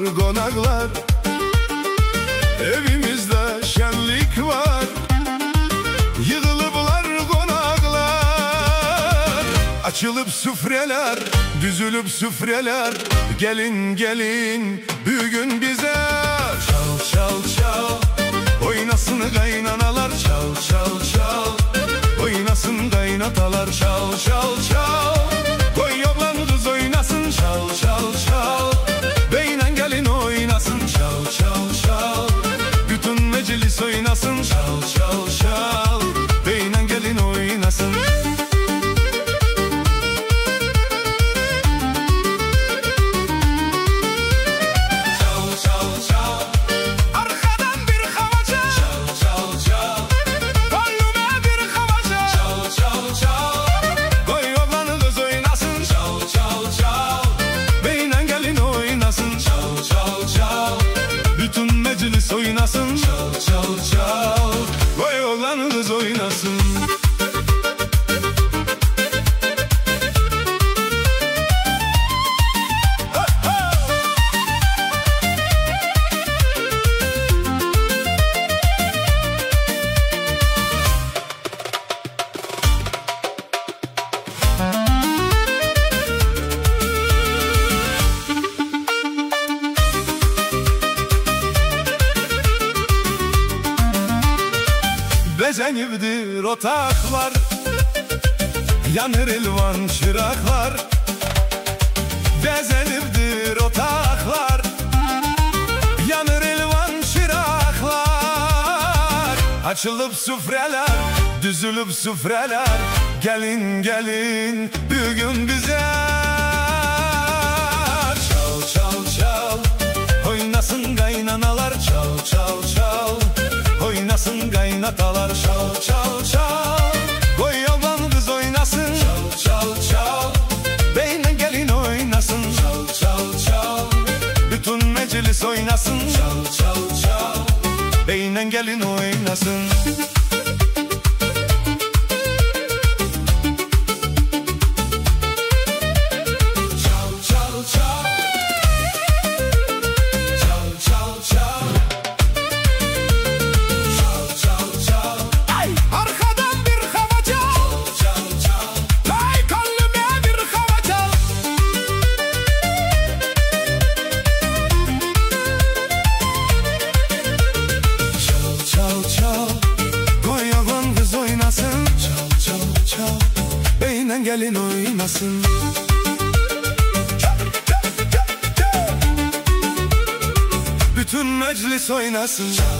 konaklar, evimizde şenlik var. Yığılıplar konaklar, açılıp süfreler, düzülüp süfreler. Gelin gelin bugün bize. Çal çal çal, oynasın kaynanalar. Çal çal çal, oynasın kaynatalar. Çal çal çal, koy oğlan kız oynasın. Çal çal çal, beynen gelin oynasın. Çal çal çal, bütün meclis oynasın. Çal çal çal, beynen gelin oynasın. Meclis oynasın. Çal çal çal, vay oğlan kız oynasın. Bezenivdir otaklar, yanır elvan çıraklar. Bezenivdir otaklar, yanır elvan çıraklar. Açılıp süfreler, düzülüp süfreler. Gelin gelin bugün bize. Çal çal çal, oynasın kaynanalar. Çal çal çal, oynasın kaynatalar. Çal çal çal, koy oğlan kız oynasın. Çal çal çal, beynen gelin oynasın. Çal çal çal, bütün meclis oynasın. Çal çal çal, beynen gelin oynasın. Beynen gelin oynasın. Bütün meclis oynasın.